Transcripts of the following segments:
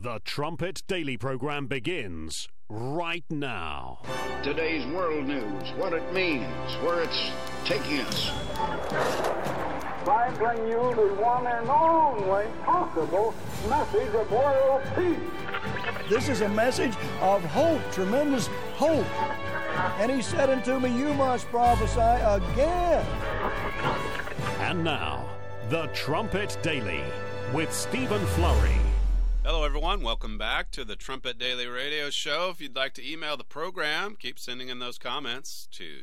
The Trumpet Daily program begins right now. Today's world news, what it means, where it's taking us. I bring you the one and only possible message of world peace. This is a message of hope, tremendous hope. And he said unto me, you must prophesy again. And now, The Trumpet Daily with Stephen Flurry. Hello, everyone. Welcome back to the Trumpet Daily Radio Show. If you'd like to email the program, keep sending in those comments to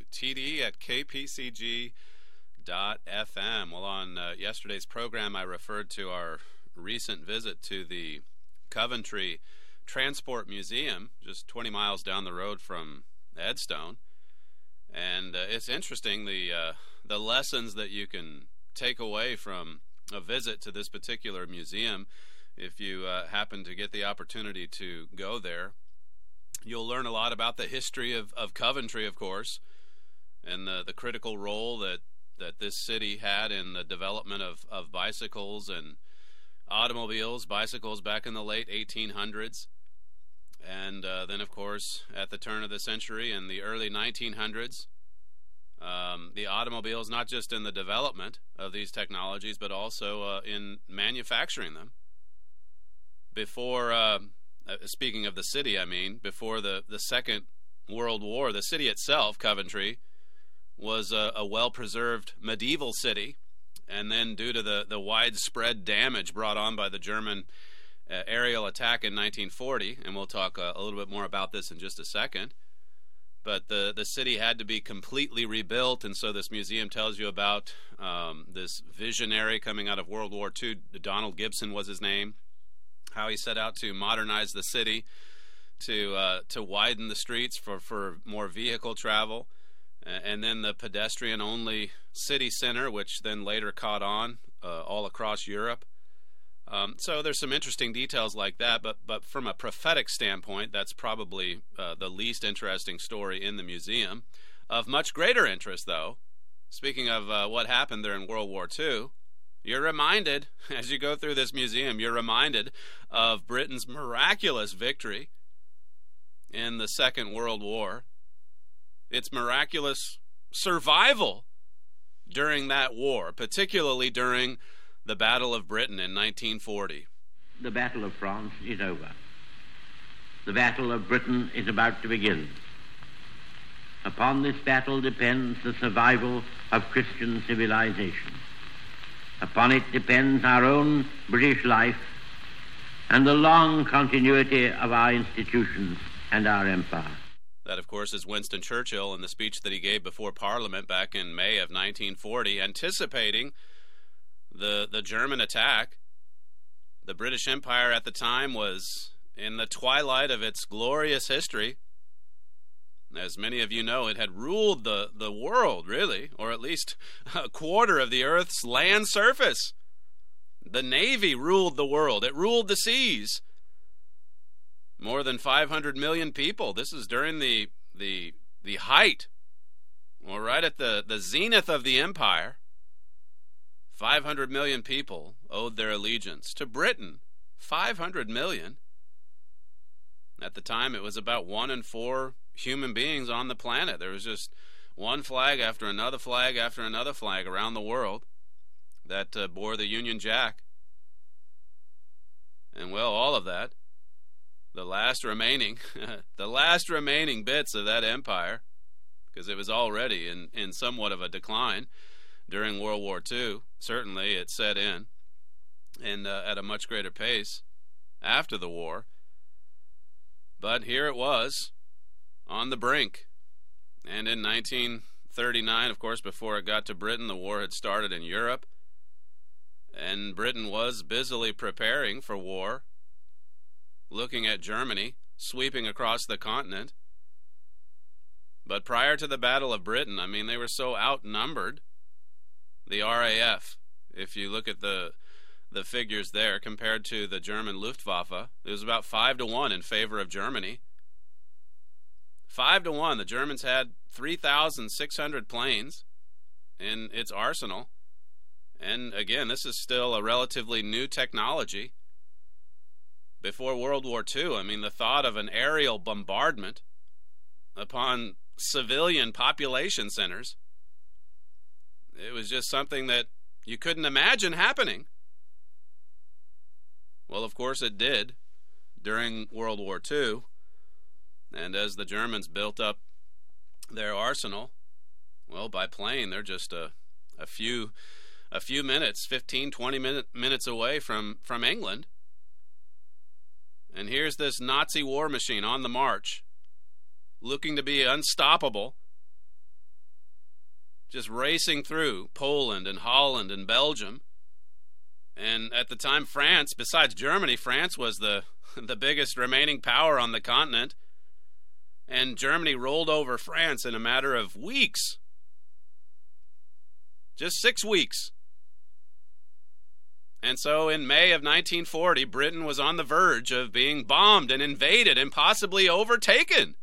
td@kpcg.fm. Well, on yesterday's program, I referred to our recent visit to the Coventry Transport Museum, just 20 miles down the road from Edstone. And it's interesting, the lessons that you can take away from a visit to this particular museum. If you happen to get the opportunity to go there, you'll learn a lot about the history of Coventry, of course, and the critical role that this city had in the development of bicycles and automobiles, bicycles back in the late 1800s. And then, of course, at the turn of the century in the early 1900s, the automobiles, not just in the development of these technologies, but also in manufacturing them. Before, speaking of the city, before the Second World War, the city itself, Coventry, was a well-preserved medieval city. And then due to the widespread damage brought on by the German aerial attack in 1940, and we'll talk a little bit more about this in just a second, but the city had to be completely rebuilt, and so this museum tells you about this visionary coming out of World War II. Donald Gibson was his name. How he set out to modernize the city, to widen the streets for more vehicle travel, and then the pedestrian-only city center, which then later caught on all across Europe. So there's some interesting details like that, but from a prophetic standpoint, that's probably the least interesting story in the museum. Of much greater interest, though, speaking of what happened during World War II, you're reminded, as you go through this museum, you're reminded of Britain's miraculous victory in the Second World War, its miraculous survival during that war, particularly during the Battle of Britain in 1940. The Battle of France is over. The Battle of Britain is about to begin. Upon this battle depends the survival of Christian civilization. Upon it depends our own British life and the long continuity of our institutions and our empire. That, of course, is Winston Churchill in the speech that he gave before Parliament back in May of 1940, anticipating the German attack. The British Empire at the time was in the twilight of its glorious history. As many of you know, it had ruled the world, really, or at least a quarter of the Earth's land surface. The Navy ruled the world. It ruled the seas. More than 500 million people. This is during the height, or right at the zenith of the empire. 500 million people owed their allegiance to Britain. 500 million. At the time, it was about 1 in 4 human beings on the planet. There was just one flag after another flag after another flag around the world that bore the Union Jack. And well, all of that, the last remaining bits of that empire, because it was already in somewhat of a decline during World War II. Certainly it set in, and at a much greater pace after the war. But here it was, on the brink. And in 1939, of course, before it got to Britain, the war had started in Europe, and Britain was busily preparing for war, looking at Germany sweeping across the continent. But prior to the Battle of Britain, they were so outnumbered. The RAF, if you look at the figures there compared to the German Luftwaffe, it was about 5-1 in favor of Germany. 5-1. The Germans had 3,600 planes in its arsenal. And again, this is still a relatively new technology. before World War II. I mean, the thought of an aerial bombardment upon civilian population centers, it was just something that you couldn't imagine happening. Well, of course it did during World War II. And as the Germans built up their arsenal, well, by plane, they're just a few minutes, 15, 20 minutes away from England. And here's this Nazi war machine on the march, looking to be unstoppable, just racing through Poland and Holland and Belgium. And at the time, France, besides Germany, France was the biggest remaining power on the continent. And Germany rolled over France in a matter of weeks. Just 6 weeks. And so in May of 1940, Britain was on the verge of being bombed and invaded and possibly overtaken.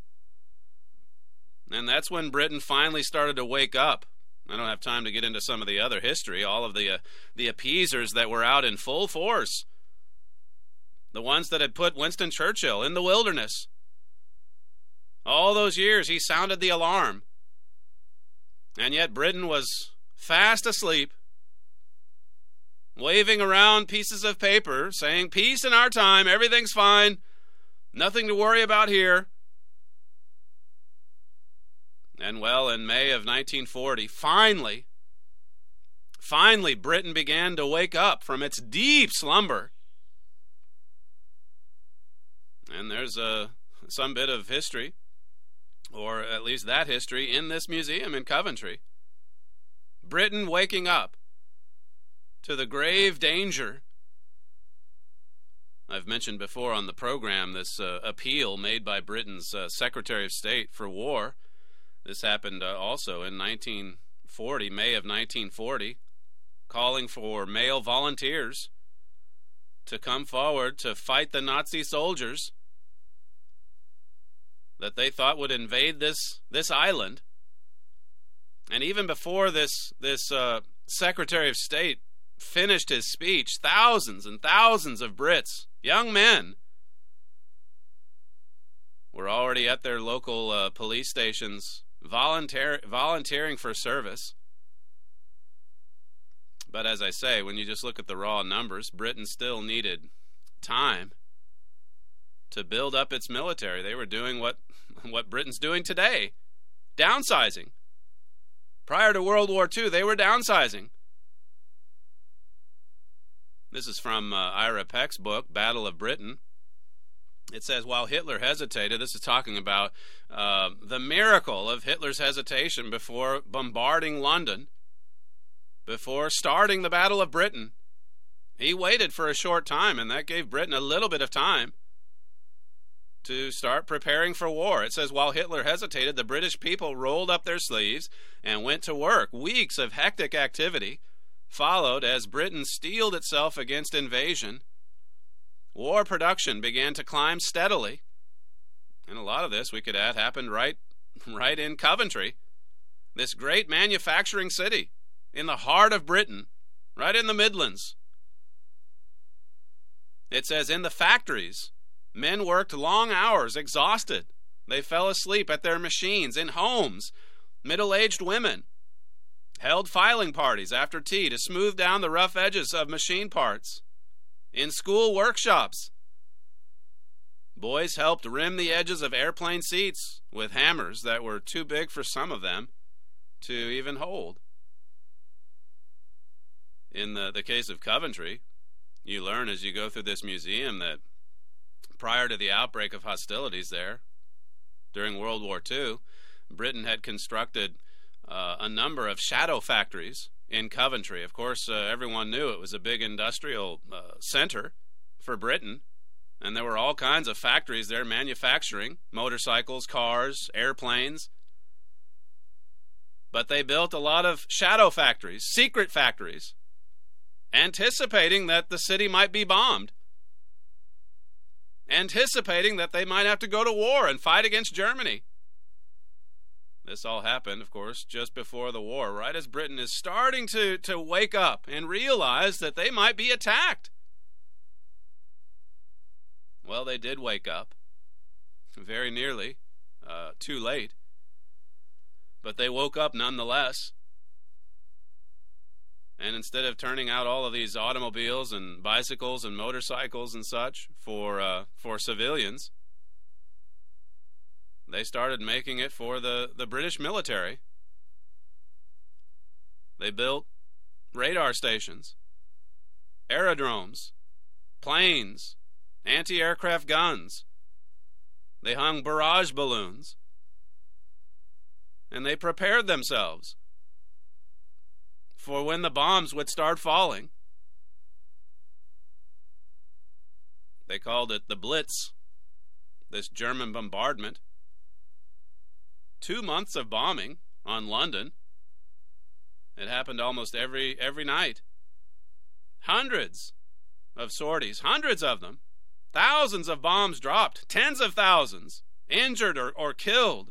And that's when Britain finally started to wake up. I don't have time to get into some of the other history, all of the appeasers that were out in full force. The ones that had put Winston Churchill in the wilderness. All those years he sounded the alarm. And yet Britain was fast asleep, waving around pieces of paper, saying, "Peace in our time, everything's fine, nothing to worry about here." And well, in May of 1940, finally, Britain began to wake up from its deep slumber. And there's some bit of history, or at least that history, in this museum in Coventry. Britain waking up to the grave danger. I've mentioned before on the program this appeal made by Britain's Secretary of State for War. This happened also in 1940, May of 1940, calling for male volunteers to come forward to fight the Nazi soldiers that they thought would invade this island. And even before this Secretary of State finished his speech, thousands and thousands of Brits, young men, were already at their local police stations volunteering for service. But as I say, when you just look at the raw numbers, Britain still needed time to build up its military. They were doing what Britain's doing today, downsizing. Prior to World War II, they were downsizing. This is from Ira Peck's book, Battle of Britain. It says, while Hitler hesitated, this is talking about the miracle of Hitler's hesitation before bombarding London, before starting the Battle of Britain. He waited for a short time, and that gave Britain a little bit of time to start preparing for war. It says, while Hitler hesitated, the British people rolled up their sleeves and went to work. Weeks of hectic activity followed as Britain steeled itself against invasion. War production began to climb steadily. And a lot of this, we could add, happened right in Coventry, this great manufacturing city in the heart of Britain, right in the Midlands. It says, in the factories, men worked long hours, exhausted. They fell asleep at their machines. In homes, middle-aged women held filing parties after tea to smooth down the rough edges of machine parts. In school workshops, boys helped rim the edges of airplane seats with hammers that were too big for some of them to even hold. In the case of Coventry, you learn as you go through this museum that prior to the outbreak of hostilities there, during World War II, Britain had constructed a number of shadow factories in Coventry. Of course, everyone knew it was a big industrial center for Britain, and there were all kinds of factories there manufacturing motorcycles, cars, airplanes. But they built a lot of shadow factories, secret factories, anticipating that the city might be bombed, anticipating that they might have to go to war and fight against Germany. This all happened, of course, just before the war, right as Britain is starting to wake up and realize that they might be attacked. Well, they did wake up, very nearly, too late. But they woke up nonetheless. And instead of turning out all of these automobiles and bicycles and motorcycles and such for civilians, they started making it for the British military. They built radar stations, aerodromes, planes, anti-aircraft guns. They hung barrage balloons. And they prepared themselves for when the bombs would start falling. They called it the Blitz, this German bombardment. 2 months of bombing on London. It happened almost every night. Hundreds of sorties, hundreds of them. Thousands of bombs dropped, tens of thousands injured or killed.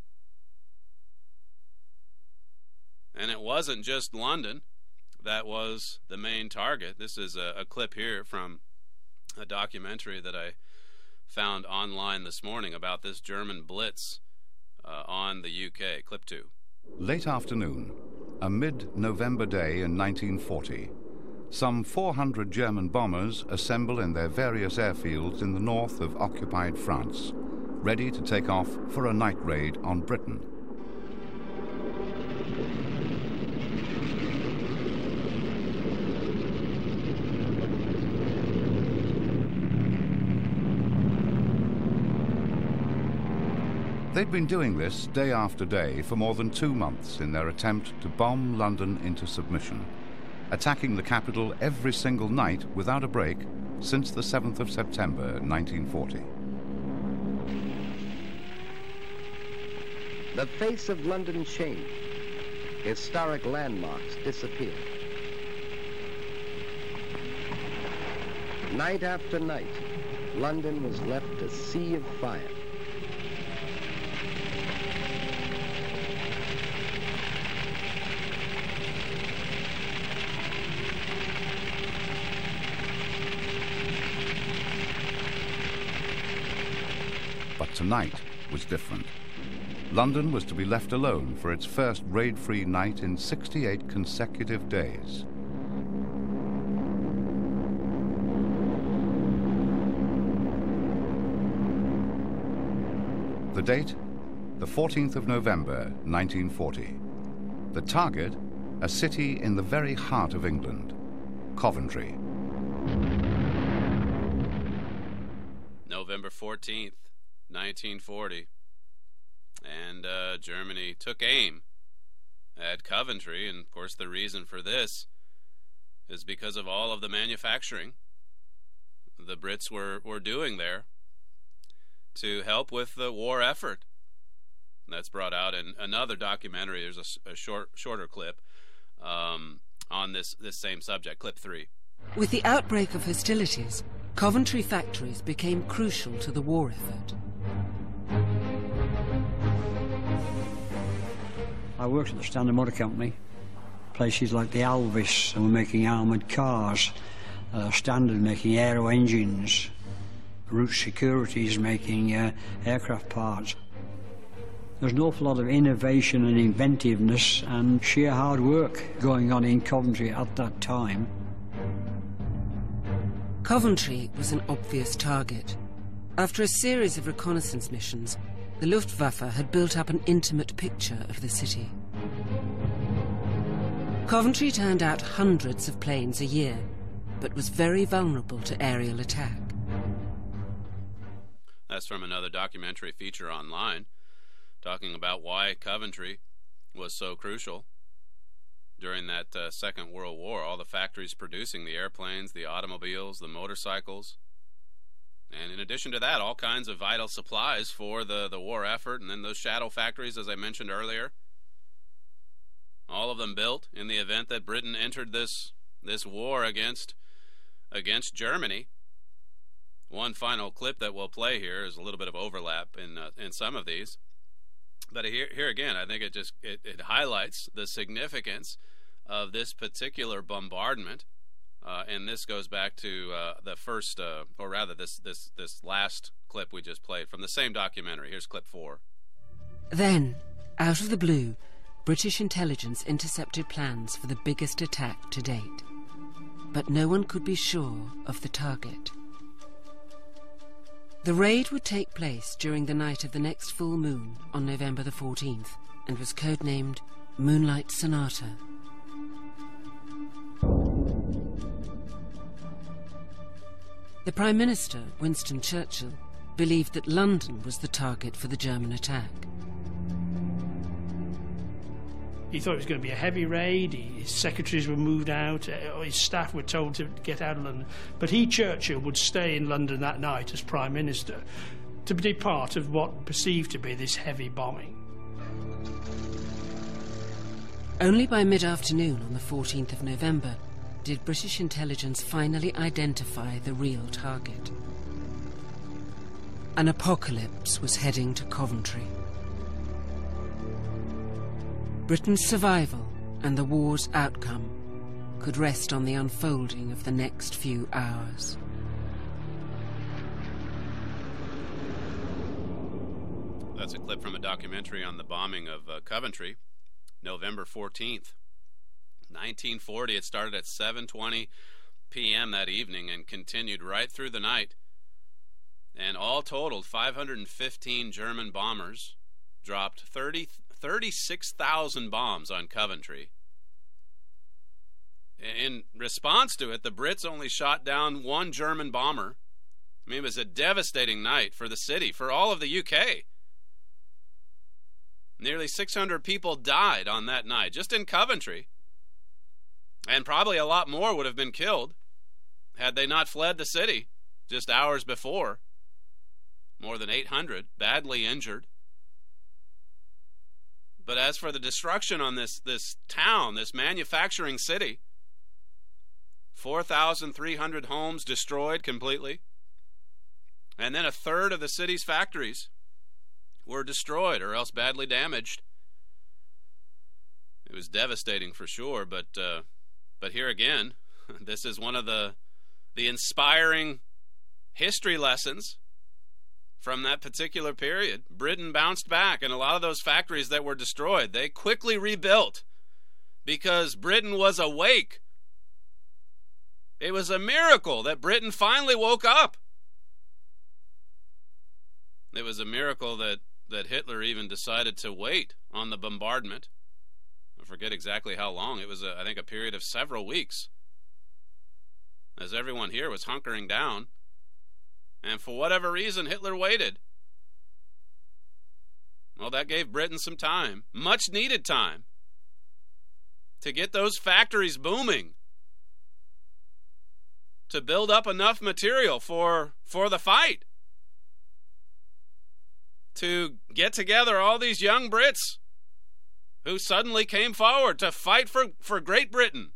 And it wasn't just London that was the main target. This is a clip here from a documentary that I found online this morning about this German Blitz on the UK. Clip 2. Late afternoon, a mid-November day in 1940, some 400 German bombers assemble in their various airfields in the north of occupied France, ready to take off for a night raid on Britain. They'd been doing this day after day for more than 2 months in their attempt to bomb London into submission, attacking the capital every single night without a break since the 7th of September 1940. The face of London changed. Historic landmarks disappeared. Night after night, London was left a sea of fire. But tonight was different. London was to be left alone for its first raid-free night in 68 consecutive days. The date? The 14th of November, 1940. The target? A city in the very heart of England, Coventry. November 14th, 1940. And Germany took aim at Coventry, and of course the reason for this is because of all of the manufacturing the Brits were doing there to help with the war effort. That's brought out in another documentary. There's a shorter clip on this same subject, clip 3. With the outbreak of hostilities, Coventry factories became crucial to the war effort. I worked at the Standard Motor Company. Places like the Alvis were making armoured cars, Standard making aero engines, Root Securities making aircraft parts. There's an awful lot of innovation and inventiveness and sheer hard work going on in Coventry at that time. Coventry was an obvious target. After a series of reconnaissance missions, the Luftwaffe had built up an intimate picture of the city. Coventry turned out hundreds of planes a year, but was very vulnerable to aerial attack. That's from another documentary feature online, talking about why Coventry was so crucial during that Second World War. All the factories producing the airplanes, the automobiles, the motorcycles. And in addition to that, all kinds of vital supplies for the war effort. And then those shadow factories, as I mentioned earlier, all of them built in the event that Britain entered this war against Germany. One final clip that we'll play here is a little bit of overlap in some of these. But here again, I think it highlights the significance of this particular bombardment and this goes back to the first, or rather this last clip we just played from the same documentary. Here's clip 4. Then, out of the blue, British intelligence intercepted plans for the biggest attack to date. But no one could be sure of the target. The raid would take place during the night of the next full moon on November the 14th and was codenamed Moonlight Sonata. The Prime Minister, Winston Churchill, believed that London was the target for the German attack. He thought it was going to be a heavy raid. His secretaries were moved out. His staff were told to get out of London. But he, Churchill, would stay in London that night as Prime Minister to be part of what perceived to be this heavy bombing. Only by mid-afternoon on the 14th of November did British intelligence finally identify the real target. An apocalypse was heading to Coventry. Britain's survival and the war's outcome could rest on the unfolding of the next few hours. That's a clip from a documentary on the bombing of Coventry, November 14th, 1940. It started at 7:20 p.m. that evening and continued right through the night. And all totaled, 515 German bombers dropped 36,000 bombs on Coventry. In response to it, the Brits only shot down one German bomber. I mean, it was a devastating night for the city, for all of the UK. Nearly 600 people died on that night, just in Coventry. And probably a lot more would have been killed had they not fled the city just hours before. More than 800 badly injured. But as for the destruction on this town, this manufacturing city, 4,300 homes destroyed completely. And then a third of the city's factories were destroyed or else badly damaged. It was devastating for sure, but here again, this is one of the inspiring history lessons from that particular period. Britain bounced back, and a lot of those factories that were destroyed, they quickly rebuilt because Britain was awake. It was a miracle that Britain finally woke up. It was a miracle that Hitler even decided to wait on the bombardment. I forget exactly how long. It was, I think, a period of several weeks, as everyone here was hunkering down. And for whatever reason, Hitler waited. Well, that gave Britain some time, much needed time, to get those factories booming, to build up enough material for the fight, to get together all these young Brits who suddenly came forward to fight for Great Britain.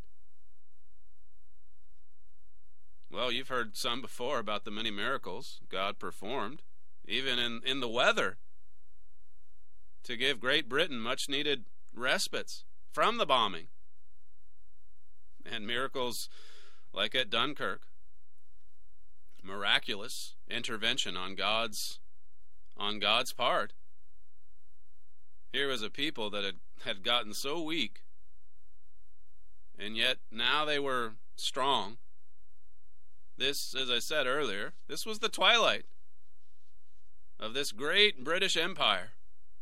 Well, you've heard some before about the many miracles God performed, even in the weather, to give Great Britain much-needed respites from the bombing. And miracles like at Dunkirk, miraculous intervention on God's part. Here was a people that had gotten so weak, and yet now they were strong. This, as I said earlier, this was the twilight of this great British Empire.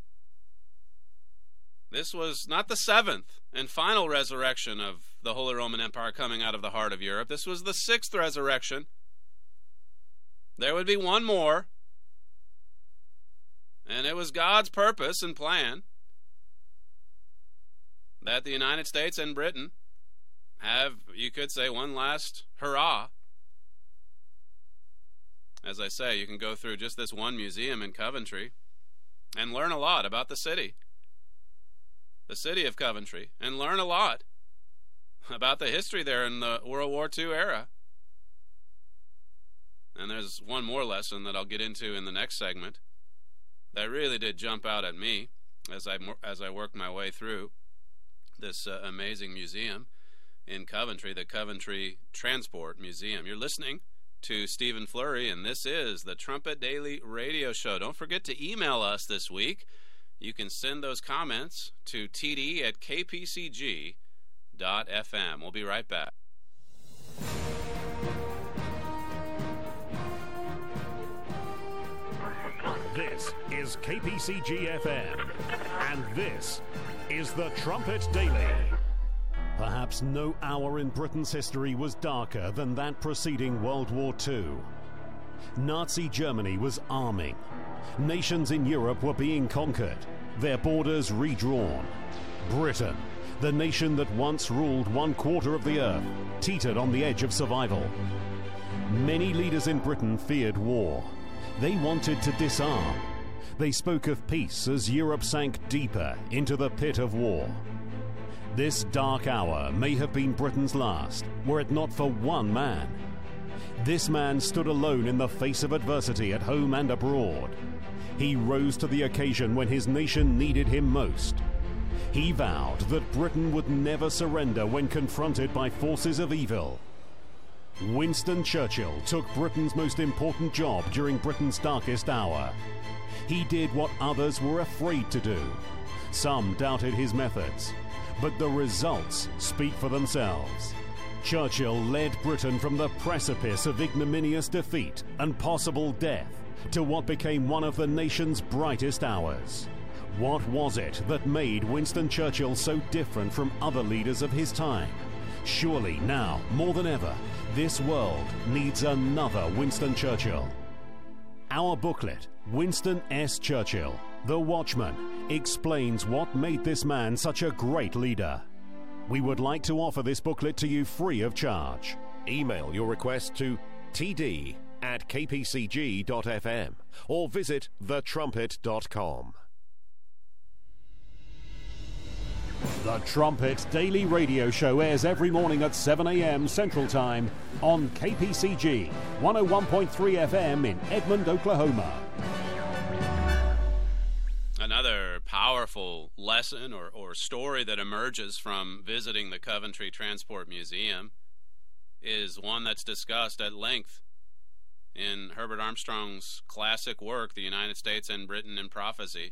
This was not the seventh and final resurrection of the Holy Roman Empire coming out of the heart of Europe. This was the sixth resurrection. There would be one more, and it was God's purpose and plan that the United States and Britain have, you could say, one last hurrah. As I say, you can go through just this one museum in Coventry and learn a lot about the city of Coventry, and learn a lot about the history there in the World War II era. And there's one more lesson that I'll get into in the next segment that really did jump out at me as I worked my way through this amazing museum. in Coventry, the Coventry Transport Museum. You're listening to Stephen Flurry, and this is the Trumpet Daily Radio Show. Don't forget to email us this week. You can send those comments to td@kpcg.fm. We'll be right back. This is KPCG-FM, and this is the Trumpet Daily. Perhaps no hour in Britain's history was darker than that preceding World War II. Nazi Germany was arming. Nations in Europe were being conquered, their borders redrawn. Britain, the nation that once ruled 1/4 of the earth, teetered on the edge of survival. Many leaders in Britain feared war. They wanted to disarm. They spoke of peace as Europe sank deeper into the pit of war. This dark hour may have been Britain's last, were it not for one man. This man stood alone in the face of adversity at home and abroad. He rose to the occasion when his nation needed him most. He vowed that Britain would never surrender when confronted by forces of evil. Winston Churchill took Britain's most important job during Britain's darkest hour. He did what others were afraid to do. Some doubted his methods, but the results speak for themselves. Churchill led Britain from the precipice of ignominious defeat and possible death to what became one of the nation's brightest hours. What was it that made Winston Churchill so different from other leaders of his time? Surely now, more than ever, this world needs another Winston Churchill. Our booklet, Winston S. Churchill, The Watchman, explains what made this man such a great leader. We would like to offer this booklet to you free of charge. Email your request to td@kpcg.fm or visit thetrumpet.com. The Trumpet Daily Radio Show airs every morning at 7 a.m. Central Time on KPCG 101.3 FM in Edmond, Oklahoma. Another powerful lesson or story that emerges from visiting the Coventry Transport Museum is one that's discussed at length in Herbert Armstrong's classic work, The United States and Britain in Prophecy.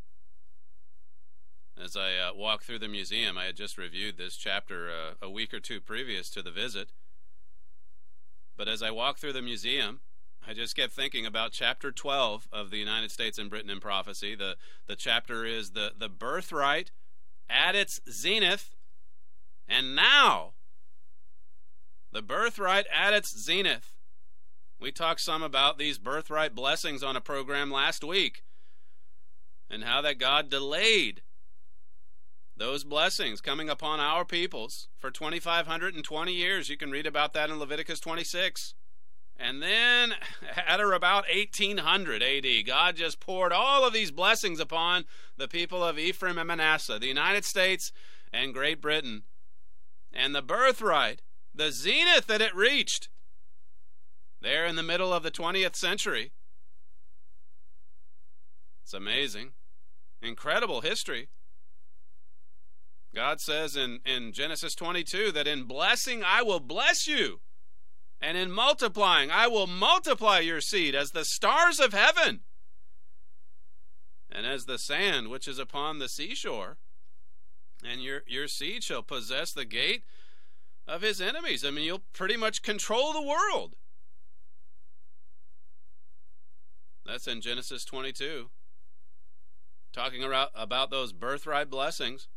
As I walked through the museum, I had just reviewed this chapter a week or two previous to the visit. But as I walked through the museum, I just kept thinking about chapter 12 of The United States and Britain in Prophecy. The chapter is the birthright at its zenith, and now the birthright at its zenith. We talked some about these birthright blessings on a program last week and how that God delayed those blessings coming upon our peoples for 2,520 years. You can read about that in Leviticus 26. And then at or about 1800 AD, God just poured all of these blessings upon the people of Ephraim and Manasseh, the United States and Great Britain. And the birthright, the zenith that it reached there in the middle of the 20th century. It's amazing. Incredible history. God says in Genesis 22 that in blessing I will bless you, and in multiplying I will multiply your seed as the stars of heaven and as the sand which is upon the seashore. And your seed shall possess the gate of his enemies. I mean, you'll pretty much control the world. That's in Genesis 22. Talking about those birthright blessings.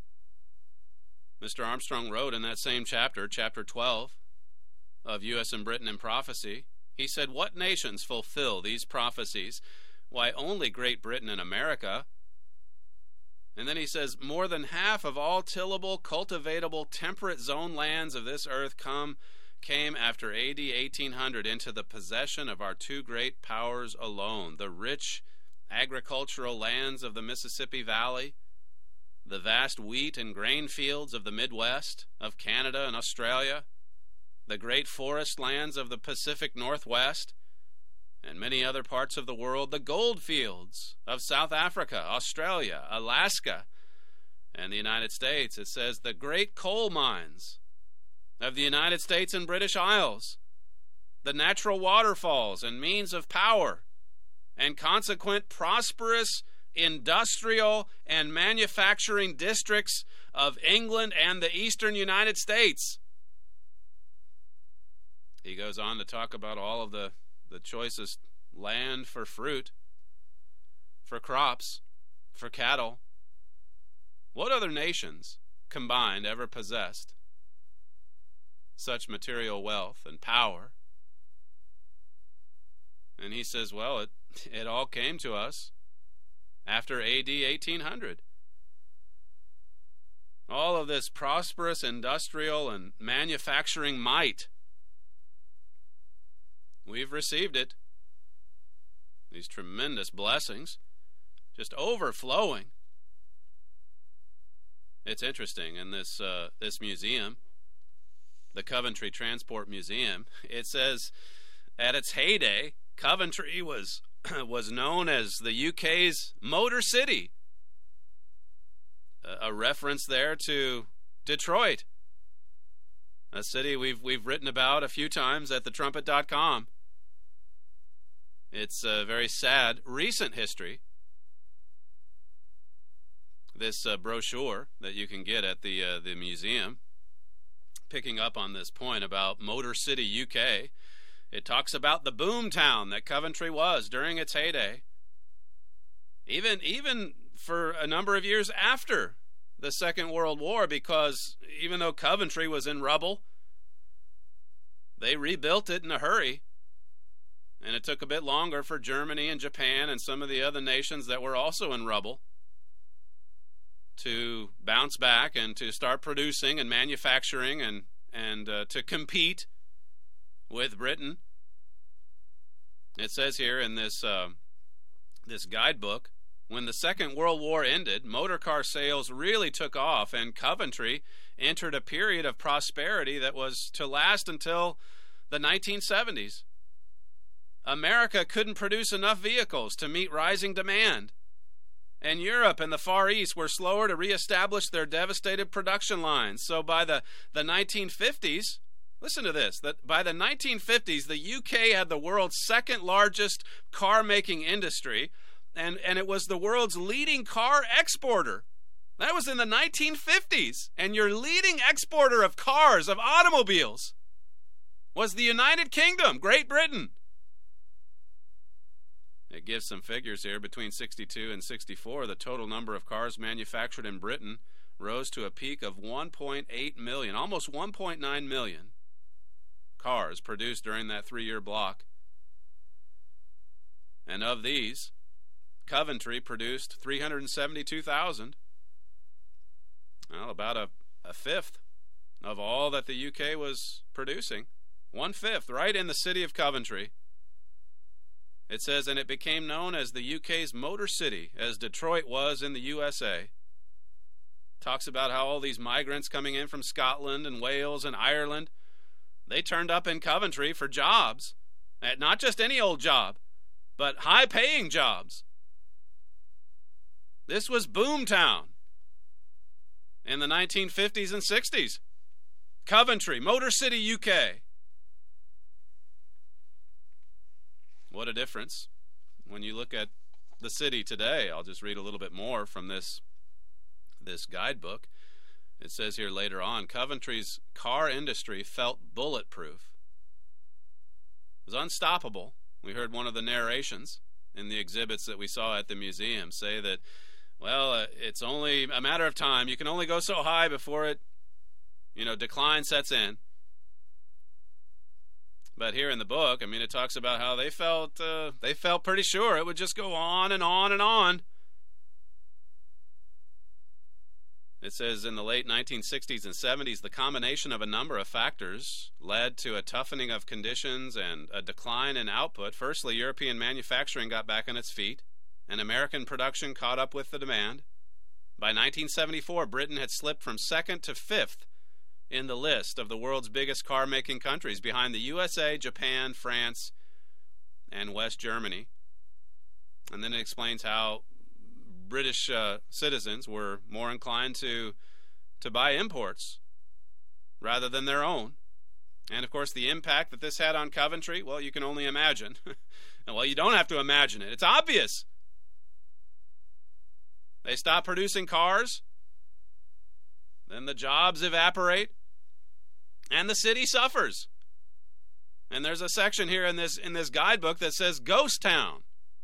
Mr. Armstrong wrote in that same chapter, chapter 12 of U.S. and Britain in Prophecy, he said, "What nations fulfill these prophecies? Why, only Great Britain and America." And then he says, "More than half of all tillable, cultivatable, temperate zone lands of this earth came after AD 1800 into the possession of our two great powers alone, the rich agricultural lands of the Mississippi Valley, the vast wheat and grain fields of the Midwest, of Canada and Australia, the great forest lands of the Pacific Northwest, and many other parts of the world, the gold fields of South Africa, Australia, Alaska, and the United States." It says the great coal mines of the United States and British Isles, the natural waterfalls and means of power, and consequent prosperous industrial and manufacturing districts of England and the eastern United States. He goes on to talk about all of the choicest land for fruit, for crops, for cattle. What other nations combined ever possessed such material wealth and power? And he says, well, it all came to us after AD 1800. All of this prosperous industrial and manufacturing might, we've received it. These tremendous blessings, just overflowing. It's interesting, in this museum, the Coventry Transport Museum, it says, at its heyday, Coventry was known as the UK's Motor City. A reference there to Detroit, a city we've written about a few times at thetrumpet.com. It's a very sad recent history. This brochure that you can get at the museum, picking up on this point about Motor City, UK, it talks about the boom town that Coventry was during its heyday. Even for a number of years after the Second World War, because even though Coventry was in rubble, they rebuilt it in a hurry. And it took a bit longer for Germany and Japan and some of the other nations that were also in rubble to bounce back and to start producing and manufacturing and to compete with Britain. It says here in this guidebook, when the Second World War ended, motor car sales really took off, and Coventry entered a period of prosperity that was to last until the 1970s. America couldn't produce enough vehicles to meet rising demand, and Europe and the Far East were slower to reestablish their devastated production lines. So by the 1950s, listen to this, that by the 1950s, the UK had the world's second largest car-making industry, and it was the world's leading car exporter. That was in the 1950s, and your leading exporter of cars, of automobiles, was the United Kingdom, Great Britain. It gives some figures here. Between 62 and 64, the total number of cars manufactured in Britain rose to a peak of 1.8 million, almost 1.9 million cars produced during that 3-year block. And of these, Coventry produced 372,000. Well, about a fifth of all that the UK was producing. 1/5, right in the city of Coventry. It says, and it became known as the UK's Motor City, as Detroit was in the USA. Talks about how all these migrants coming in from Scotland and Wales and Ireland, they turned up in Coventry for jobs. Not just any old job, but high-paying jobs. This was Boomtown in the 1950s and 60s. Coventry, Motor City, UK. What a difference when you look at the city today. I'll just read a little bit more from this guidebook. It says here later on, Coventry's car industry felt bulletproof. It was unstoppable. We heard one of the narrations in the exhibits that we saw at the museum say that, well, it's only a matter of time. You can only go so high before it, decline sets in. But here in the book, it talks about how they felt pretty sure it would just go on and on and on. It says in the late 1960s and 70s, the combination of a number of factors led to a toughening of conditions and a decline in output. Firstly, European manufacturing got back on its feet, and American production caught up with the demand. By 1974, Britain had slipped from 2nd to 5th in the list of the world's biggest car-making countries, behind the USA, Japan, France, and West Germany. And then it explains how British citizens were more inclined to buy imports rather than their own. And, of course, the impact that this had on Coventry, well, you can only imagine. Well, you don't have to imagine it. It's obvious. They stop producing cars, then the jobs evaporate, and the city suffers. And there's a section here in this guidebook that says Ghost Town.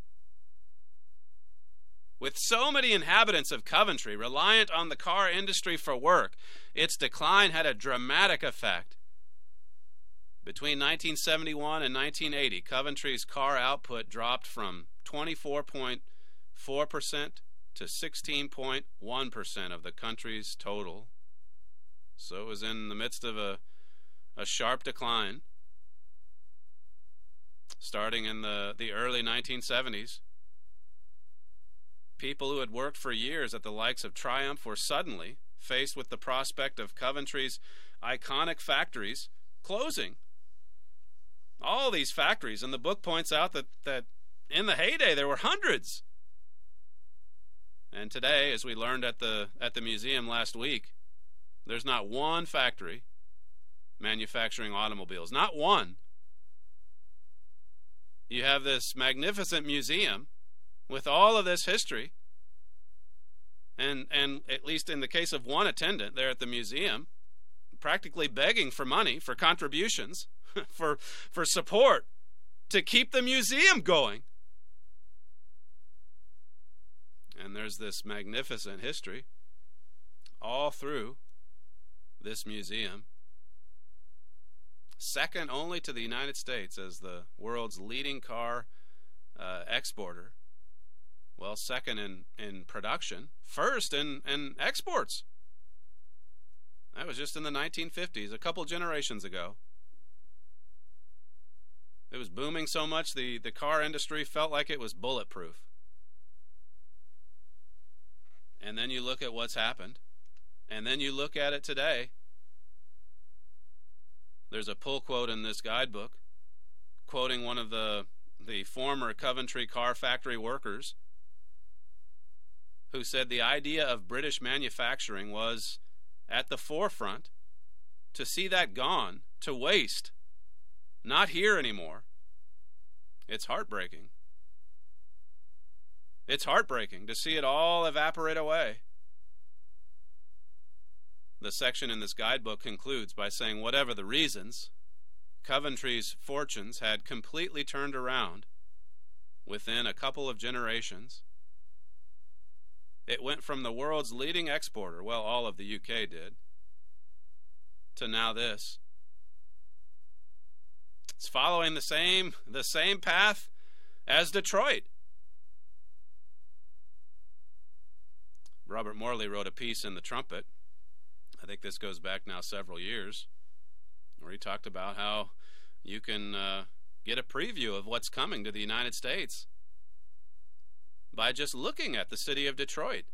With so many inhabitants of Coventry reliant on the car industry for work, its decline had a dramatic effect. Between 1971 and 1980, Coventry's car output dropped from 24.4% to 16.1% of the country's total. So it was in the midst of a sharp decline, starting in the early 1970s. People who had worked for years at the likes of Triumph were suddenly faced with the prospect of Coventry's iconic factories closing. All these factories, and the book points out that in the heyday there were hundreds. And today, as we learned at the museum last week, there's not one factory manufacturing automobiles. Not one. You have this magnificent museum with all of this history, and at least in the case of one attendant there at the museum, practically begging for money, for contributions, for support to keep the museum going. And there's this magnificent history all through this museum, second only to the United States as the world's leading car exporter. Well, second in production, first in exports. That was just in the 1950s, a couple generations ago. It was booming so much the car industry felt like it was bulletproof. And then you look at what's happened, and then you look at it today. There's a pull quote in this guidebook quoting one of the former Coventry car factory workers who said the idea of British manufacturing was at the forefront. To see that gone, to waste, not here anymore, it's heartbreaking. It's heartbreaking to see it all evaporate away. The section in this guidebook concludes by saying whatever the reasons, Coventry's fortunes had completely turned around within a couple of generations. It went from the world's leading exporter, well, all of the UK did, to now this. It's following the same path as Detroit. Robert Morley wrote a piece in the Trumpet, I think this goes back now several years, where he talked about how you can get a preview of what's coming to the United States by just looking at the city of Detroit.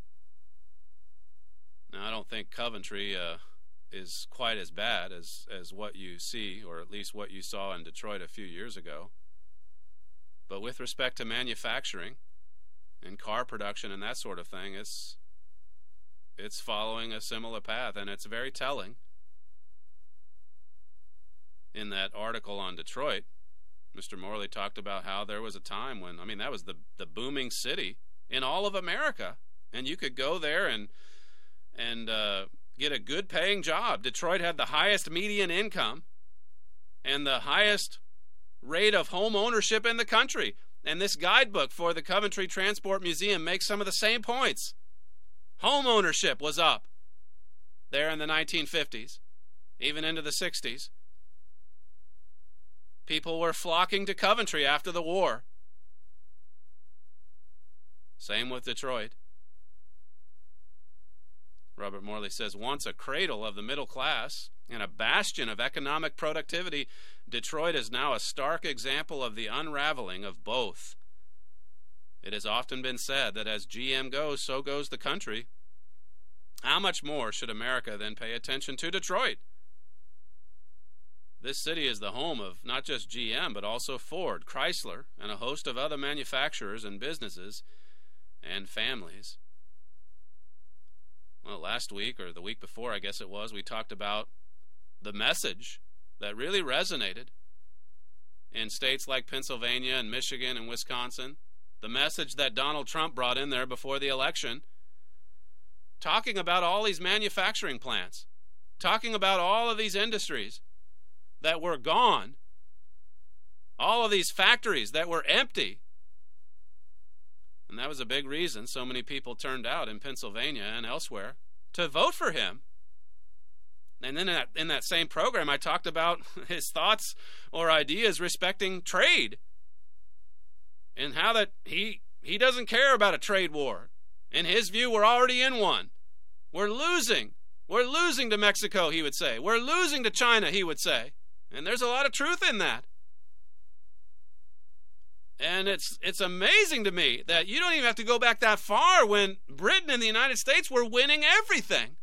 Now, I don't think Coventry is quite as bad as what you see, or at least what you saw in Detroit a few years ago. But with respect to manufacturing and car production and that sort of thing, it's following a similar path, and it's very telling. In that article on Detroit, Mr. Morley talked about how there was a time when, that was the booming city in all of America, and you could go there and get a good paying job. Detroit had the highest median income and the highest rate of home ownership in the country. And this guidebook for the Coventry Transport Museum makes some of the same points. Home ownership was up there in the 1950s, even into the 60s. People were flocking to Coventry after the war. Same with Detroit. Robert Morley says, once a cradle of the middle class and a bastion of economic productivity, Detroit is now a stark example of the unraveling of both. It has often been said that as GM goes, so goes the country. How much more should America then pay attention to Detroit? This city is the home of not just GM, but also Ford, Chrysler, and a host of other manufacturers and businesses and families. Well, last week, or the week before, I guess it was, we talked about the message that really resonated in states like Pennsylvania and Michigan and Wisconsin, the message that Donald Trump brought in there before the election, talking about all these manufacturing plants, talking about all of these industries that were gone, all of these factories that were empty. And that was a big reason so many people turned out in Pennsylvania and elsewhere to vote for him. And then in that same program, I talked about his thoughts or ideas respecting trade, and how that he doesn't care about a trade war. In his view, we're already in one. We're losing. We're losing to Mexico, he would say. We're losing to China, he would say. And there's a lot of truth in that. And it's amazing to me that you don't even have to go back that far when Britain and the United States were winning everything.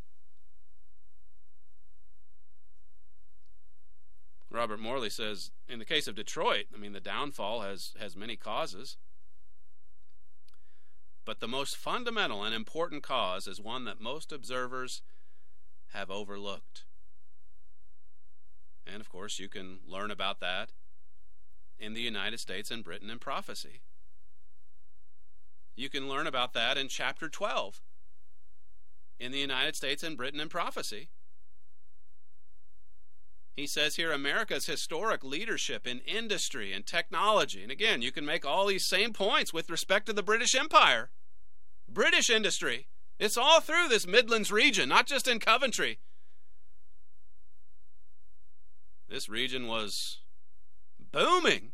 Robert Morley says, in the case of Detroit, I mean, the downfall has many causes. But the most fundamental and important cause is one that most observers have overlooked. And, of course, you can learn about that in the United States and Britain in prophecy. You can learn about that in chapter 12 in the United States and Britain in prophecy. He says here, America's historic leadership in industry and technology. And again, you can make all these same points with respect to the British Empire. British industry. It's all through this Midlands region, not just in Coventry. This region was booming.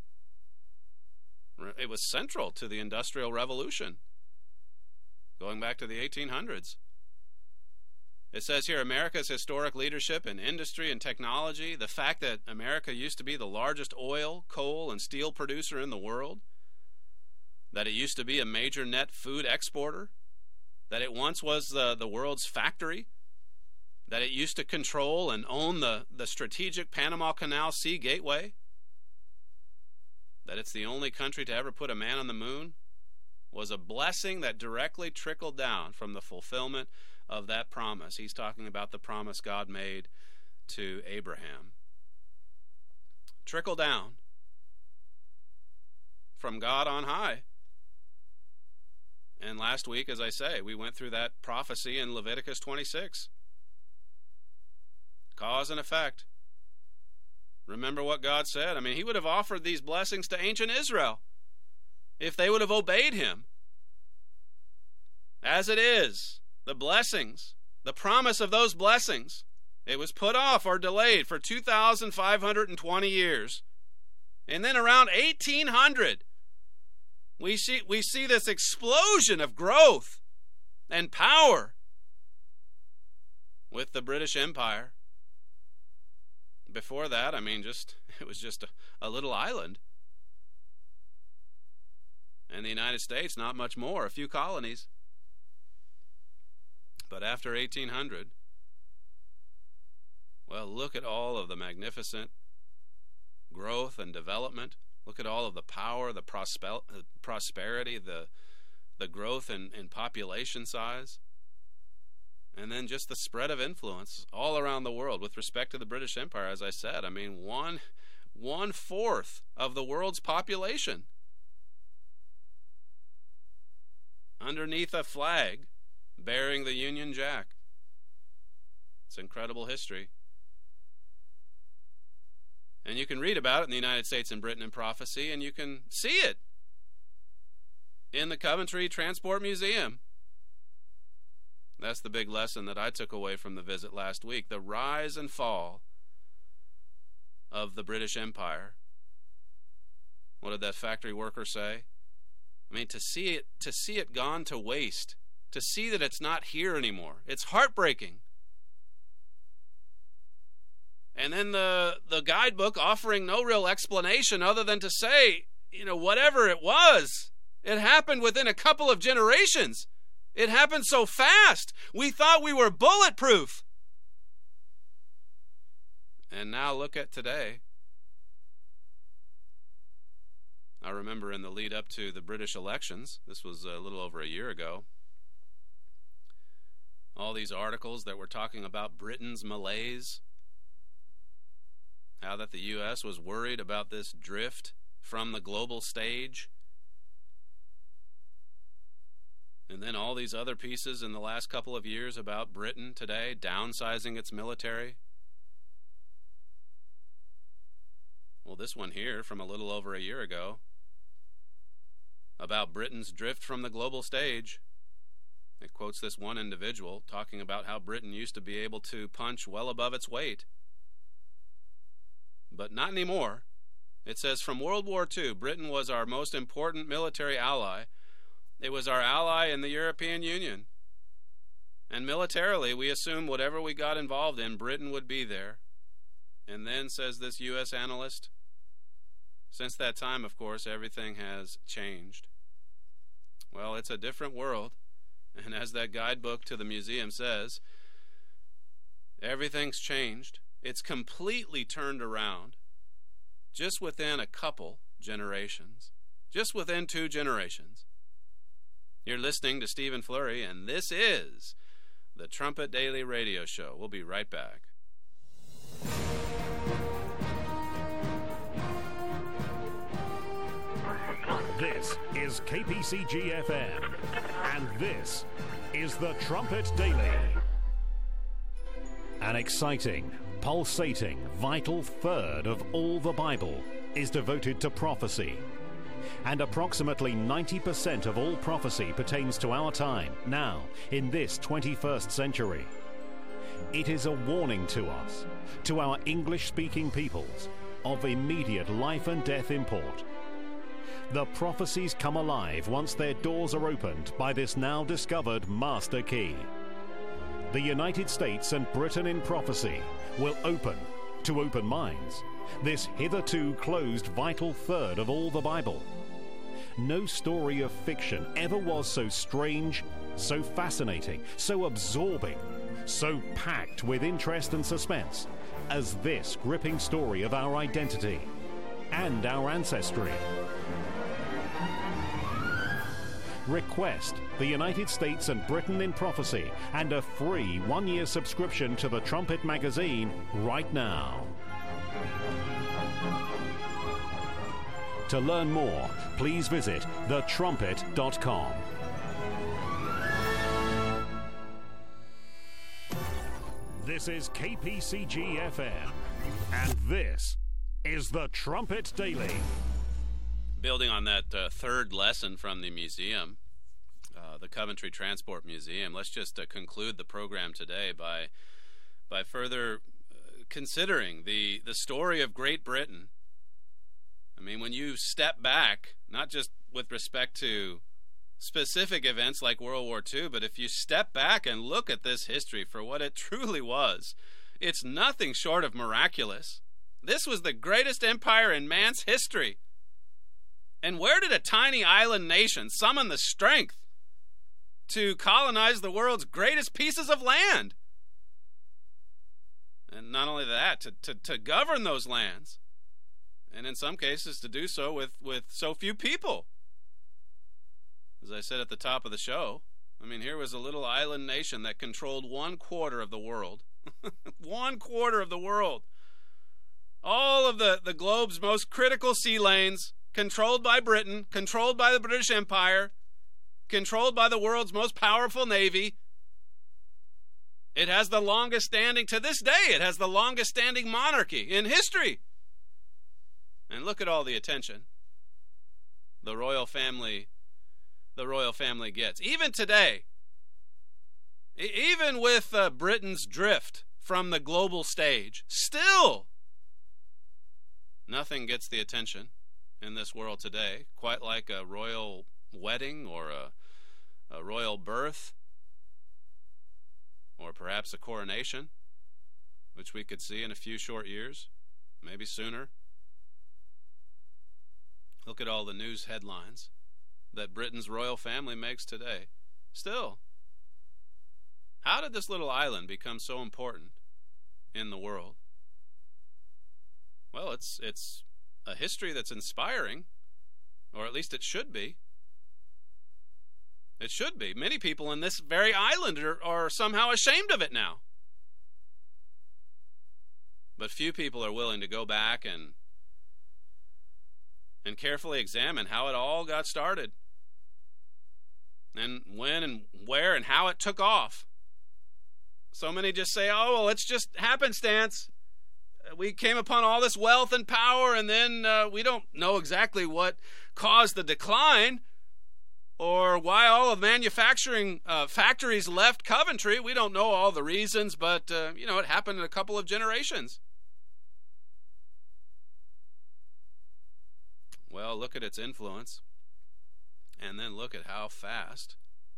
It was central to the Industrial Revolution, going back to the 1800s. It says here, America's historic leadership in industry and technology, the fact that America used to be the largest oil, coal, and steel producer in the world, that it used to be a major net food exporter, that it once was the world's factory, that it used to control and own the strategic Panama Canal Sea Gateway, that it's the only country to ever put a man on the moon, was a blessing that directly trickled down from the fulfillment of that promise. He's talking about the promise God made to Abraham. Trickle down from God on high. And last week, as I say, we went through that prophecy in Leviticus 26. Cause and effect. Remember what God said? I mean, he would have offered these blessings to ancient Israel if they would have obeyed him. As it is, the blessings, the promise of those blessings, it was put off or delayed for 2,520 years. And then around 1800, we see this explosion of growth and power with the British Empire. Before that, I mean, it was just a little island. And the United States, not much more, a few colonies. But after 1800, well, look at all of the magnificent growth and development. Look at all of the power, the prosperity, the growth in population size. And then just the spread of influence all around the world with respect to the British Empire, as I said. I mean, one-fourth of the world's population underneath a flag bearing the Union Jack. It's incredible history. And you can read about it in the United States and Britain in prophecy, and you can see it in the Coventry Transport Museum. That's the big lesson that I took away from the visit last week. The rise and fall of the British Empire. What did that factory worker say? I mean, to see it gone to waste, to see that it's not here anymore. It's heartbreaking. And then the guidebook offering no real explanation other than to say, whatever it was, it happened within a couple of generations. It happened so fast. We thought we were bulletproof. And now look at today. I remember in the lead up to the British elections, this was a little over a year ago, all these articles that were talking about Britain's malaise, How that the U.S. was worried about this drift from the global stage. And then all these other pieces in the last couple of years about Britain today downsizing its military. Well, this one here from a little over a year ago about Britain's drift from the global stage. It quotes this one individual talking about how Britain used to be able to punch well above its weight. But not anymore. It says, from World War II, Britain was our most important military ally. It was our ally in the European Union. And militarily, we assumed whatever we got involved in, Britain would be there. And then, says this U.S. analyst, since that time, of course, everything has changed. Well, it's a different world. And as that guidebook to the museum says, everything's changed. It's completely turned around just within a couple generations. Just within 2 generations. You're listening to Stephen Flurry, and this is the Trumpet Daily Radio Show. We'll be right back. This is KPCG-FM, and this is the Trumpet Daily. An exciting, pulsating, vital third of all the Bible is devoted to prophecy. And approximately 90% of all prophecy pertains to our time, now, in this 21st century. It is a warning to us, to our English-speaking peoples, of immediate life and death import. The prophecies come alive once their doors are opened by this now discovered master key. The United States and Britain in prophecy will open, to open minds, this hitherto closed vital third of all the Bible. No story of fiction ever was so strange, so fascinating, so absorbing, so packed with interest and suspense as this gripping story of our identity and our ancestry. Request the United States and Britain in Prophecy and a free 1-year subscription to the Trumpet magazine right now. To learn more, please visit thetrumpet.com. This is KPCG-FM, and this is the Trumpet Daily. Building on that third lesson from the museum, the Coventry Transport Museum, let's just conclude the program today by further considering the story of Great Britain. I mean, when you step back, not just with respect to specific events like World War II, but if you step back and look at this history for what it truly was, it's nothing short of miraculous. This was the greatest empire in man's history. And where did a tiny island nation summon the strength to colonize the world's greatest pieces of land? And not only that, to govern those lands. And in some cases to do so with so few people. As I said at the top of the show, I mean, here was a little island nation that controlled 1/4 of the world. 1/4 of the world. All of the globe's most critical sea lanes, controlled by Britain, controlled by the British Empire, controlled by the world's most powerful navy. It has the longest standing, to this day, it has the longest standing monarchy in history. And look at all the attention the royal family gets. Even today, even with Britain's drift from the global stage, still nothing gets the attention in this world today, quite like a royal wedding or a royal birth, or perhaps a coronation, which we could see in a few short years, maybe sooner. Look at all the news headlines that Britain's royal family makes today. Still, how did this little island become so important in the world? Well, it's a history that's inspiring, or at least it should be. It should be. Many people in this very island are somehow ashamed of it now. But few people are willing to go back and carefully examine how it all got started, and when and where and how it took off. So many just say, oh, well, it's just happenstance. We came upon all this wealth and power, and then we don't know exactly what caused the decline or why all of manufacturing factories left Coventry. We don't know all the reasons, but, it happened in a couple of generations. Well, look at its influence, and then look at how fast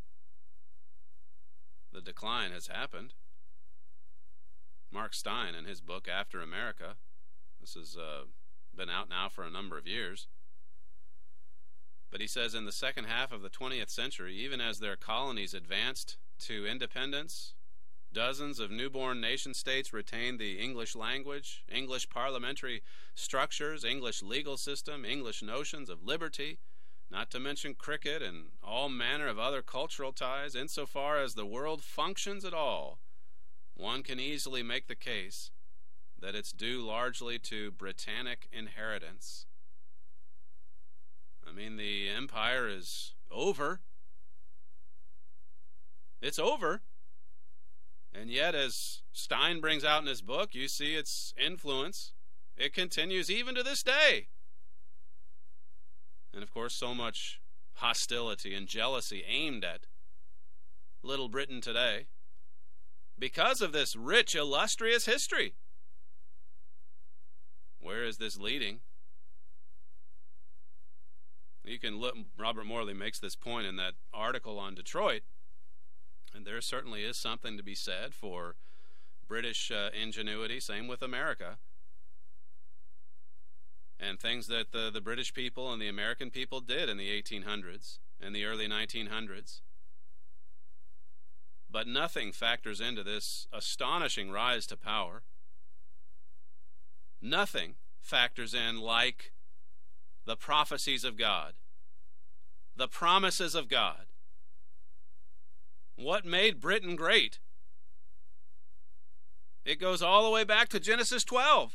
the decline has happened. Mark Stein, in his book After America, this has been out now for a number of years, but he says in the second half of the 20th century, even as their colonies advanced to independence, dozens of newborn nation-states retained the English language, English parliamentary structures, English legal system, English notions of liberty, not to mention cricket and all manner of other cultural ties. Insofar as the world functions at all, one can easily make the case that it's due largely to Britannic inheritance. I mean, the empire is over. It's over. And yet, as Stein brings out in his book, you see its influence. It continues even to this day. And of course, so much hostility and jealousy aimed at Little Britain today because of this rich, illustrious history. Where is this leading? You can look, Robert Morley makes this point in that article on Detroit, and there certainly is something to be said for British ingenuity, same with America, and things that the British people and the American people did in the 1800s and the early 1900s. But nothing factors into this astonishing rise to power. Nothing factors in like the prophecies of God, the promises of God. What made Britain great? It goes all the way back to Genesis 12.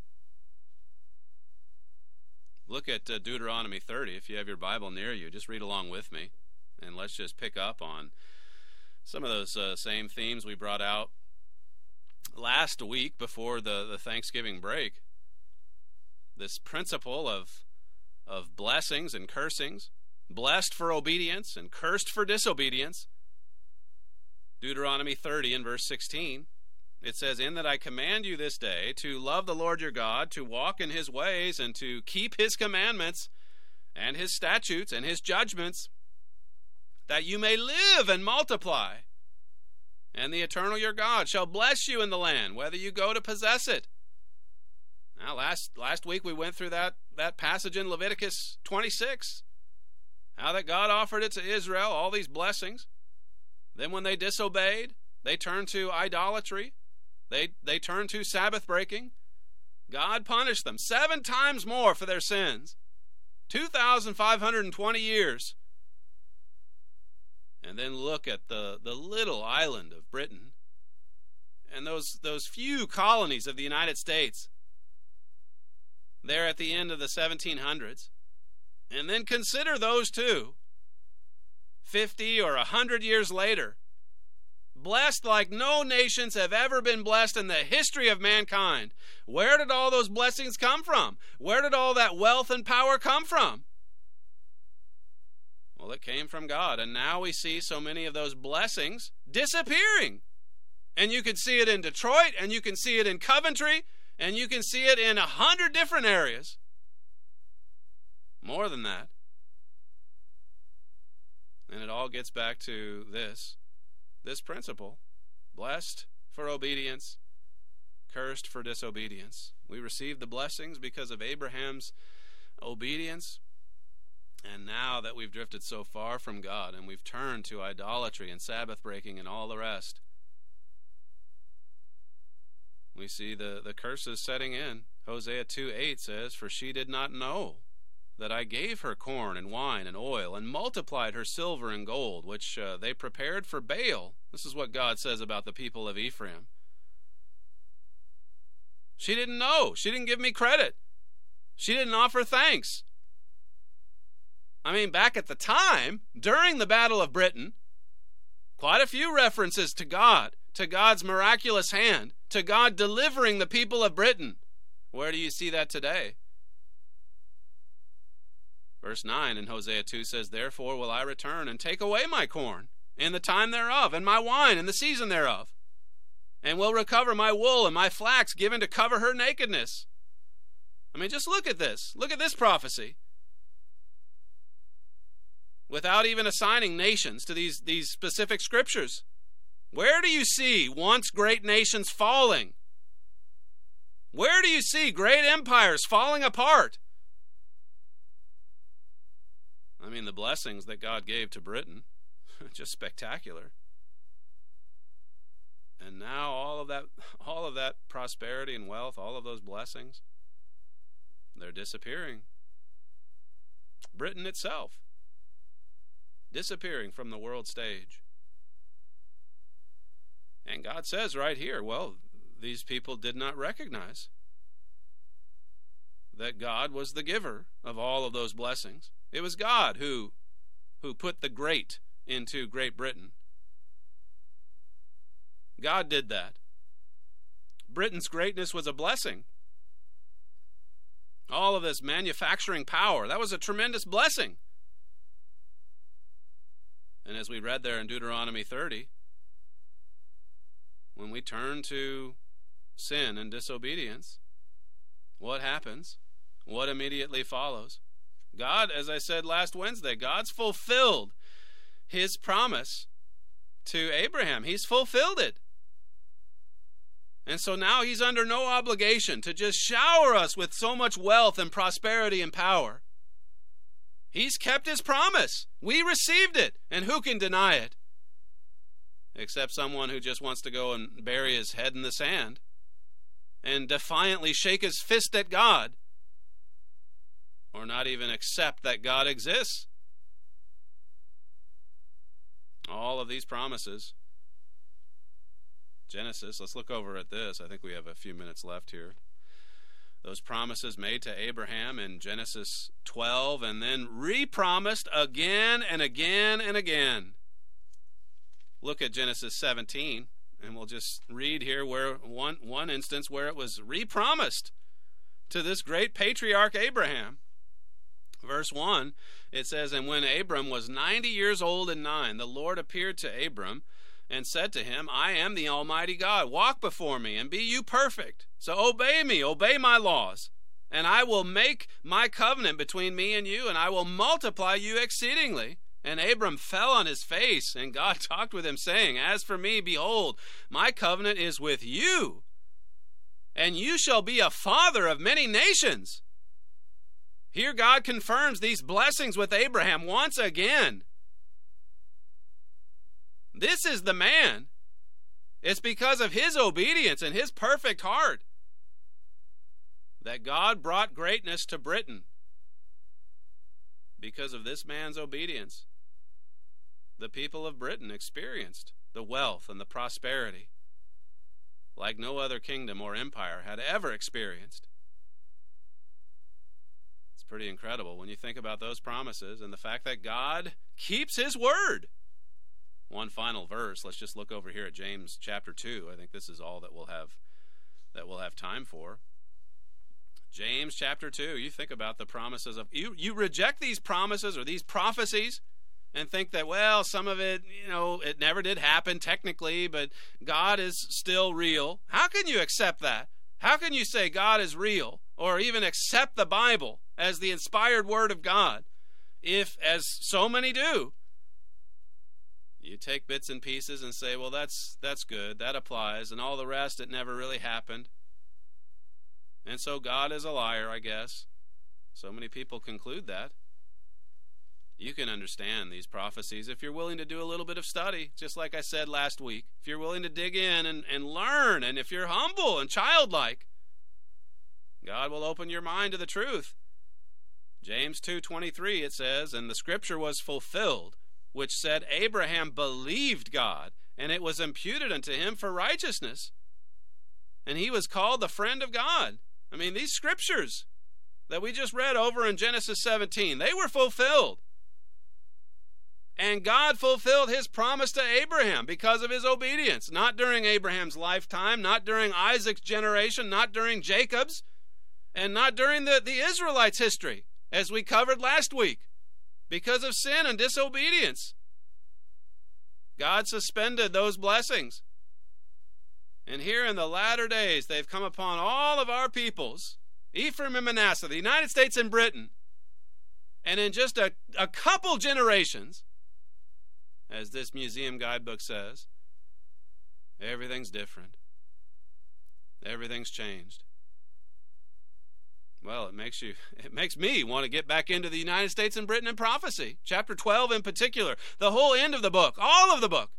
Look at Deuteronomy 30. If you have your Bible near you, just read along with me. And let's just pick up on some of those same themes we brought out last week before the Thanksgiving break. This principle of blessings and cursings, blessed for obedience and cursed for disobedience. Deuteronomy 30 and verse 16, it says, "In that I command you this day to love the Lord your God, to walk in his ways, and to keep his commandments and his statutes and his judgments, that you may live and multiply. And the eternal your God shall bless you in the land, whether you go to possess it." Now, last week we went through that passage in Leviticus 26, how that God offered it to Israel, all these blessings. Then when they disobeyed, they turned to idolatry. They turned to Sabbath breaking. God punished them 7 times more for their sins. 2,520 years. And then look at the little island of Britain and those few colonies of the United States there at the end of the 1700s. And then consider those two 50 or 100 years later, blessed like no nations have ever been blessed in the history of mankind. Where did all those blessings come from? Where did all that wealth and power come from? Well, it came from God, and now we see so many of those blessings disappearing. And you can see it in Detroit, and you can see it in Coventry, and you can see it in 100 different areas. More than that. And it all gets back to this principle: blessed for obedience, cursed for disobedience. We received the blessings because of Abraham's obedience, and now that we've drifted so far from God and we've turned to idolatry and Sabbath breaking and all the rest, we see the curses setting in. Hosea 2:8 says, "For she did not know that I gave her corn and wine and oil, and multiplied her silver and gold, which they prepared for Baal." This is what God says about the people of Ephraim. She didn't know. She didn't give me credit. She didn't offer thanks. I mean, back at the time, during the Battle of Britain, quite a few references to God, to God's miraculous hand, to God delivering the people of Britain. Where do you see that today? Verse 9 in Hosea 2 says, "Therefore will I return and take away my corn in the time thereof, and my wine in the season thereof, and will recover my wool and my flax given to cover her nakedness." I mean, just look at this. Look at this prophecy. Without even assigning nations to these specific scriptures. Where do you see once great nations falling? Where do you see great empires falling apart? I mean, the blessings that God gave to Britain, just spectacular. And now all of that prosperity and wealth, all of those blessings, they're disappearing. Britain itself disappearing from the world stage. And God says right here, well, these people did not recognize that God was the giver of all of those blessings. It was God who put the great into Great Britain. God did that. Britain's greatness was a blessing. All of this manufacturing power, that was a tremendous blessing. And as we read there in Deuteronomy 30, when we turn to sin and disobedience, what happens? What immediately follows? God, as I said last Wednesday, God's fulfilled his promise to Abraham. He's fulfilled it. And so now he's under no obligation to just shower us with so much wealth and prosperity and power. He's kept his promise. We received it. And who can deny it? Except someone who just wants to go and bury his head in the sand and defiantly shake his fist at God, or not even accept that God exists. All of these promises. Genesis, let's look over at this. I think we have a few minutes left here. Those promises made to Abraham in Genesis 12 and then re-promised again and again and again. Look at Genesis 17, and we'll just read here where one instance where it was re-promised to this great patriarch Abraham. Verse 1, it says, "And when Abram was 90 years old and 9, the Lord appeared to Abram and said to him, I am the Almighty God. Walk before me and be you perfect. So obey me, obey my laws, and I will make my covenant between me and you, and I will multiply you exceedingly. And Abram fell on his face, and God talked with him, saying, As for me, behold, my covenant is with you, and you shall be a father of many nations." Here God confirms these blessings with Abraham once again. This is the man. It's because of his obedience and his perfect heart that God brought greatness to Britain. Because of this man's obedience, the people of Britain experienced the wealth and the prosperity like no other kingdom or empire had ever experienced. It's pretty incredible when you think about those promises and the fact that God keeps his word. One final verse. Let's just look over here at James chapter 2. I think this is all that we'll have time for. James chapter 2. You think about the promises of you reject these promises or these prophecies and think that, well, some of it, it never did happen technically, but God is still real. How can you accept that? How can you say God is real or even accept the Bible as the inspired word of God if, as so many do, you take bits and pieces and say, well, that's good, that applies, and all the rest, it never really happened. And so God is a liar, I guess. So many people conclude that. You can understand these prophecies if you're willing to do a little bit of study, just like I said last week. If you're willing to dig in and learn, and if you're humble and childlike, God will open your mind to the truth. James 2:23, it says, "And the scripture was fulfilled, which said, Abraham believed God, and it was imputed unto him for righteousness. And he was called the friend of God. I mean, these scriptures that we just read over in Genesis 17, they were fulfilled. And God fulfilled his promise to Abraham because of his obedience. Not during Abraham's lifetime, not during Isaac's generation, not during Jacob's, and not during the Israelites' history, as we covered last week. Because of sin and disobedience, God suspended those blessings. And here in the latter days, they've come upon all of our peoples, Ephraim and Manasseh, the United States and Britain. And in just a couple generations, as this museum guidebook says, everything's different. Everything's changed. Well, it makes me want to get back into the United States and Britain and prophecy. Chapter 12 in particular, the whole end of the book, all of the book.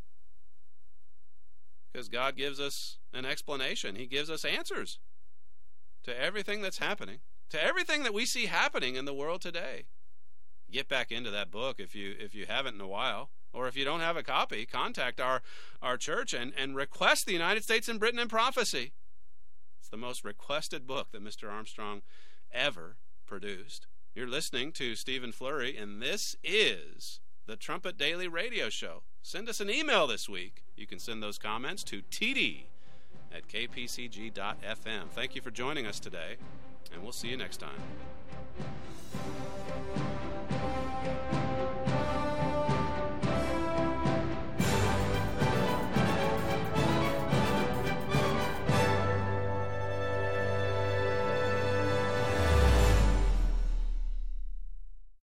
Because God gives us an explanation. He gives us answers to everything that's happening, to everything that we see happening in the world today. Get back into that book if you haven't in a while. Or if you don't have a copy, contact our church and request the United States and Britain in prophecy. It's the most requested book that Mr. Armstrong ever produced. You're listening to Stephen Flurry, and this is the Trumpet Daily Radio Show. Send us an email this week. You can send those comments to td@kpcg.fm. Thank you for joining us today, and we'll see you next time.